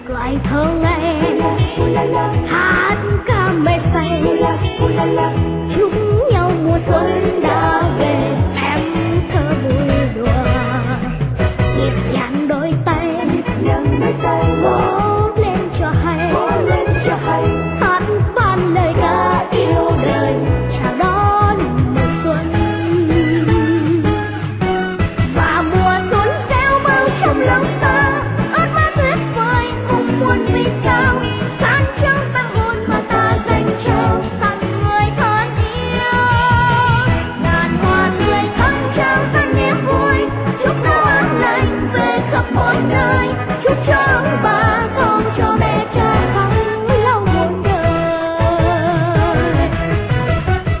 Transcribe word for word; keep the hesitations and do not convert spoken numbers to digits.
lại thơ ngây hát ca mê say chúc nhau mùa xuân đã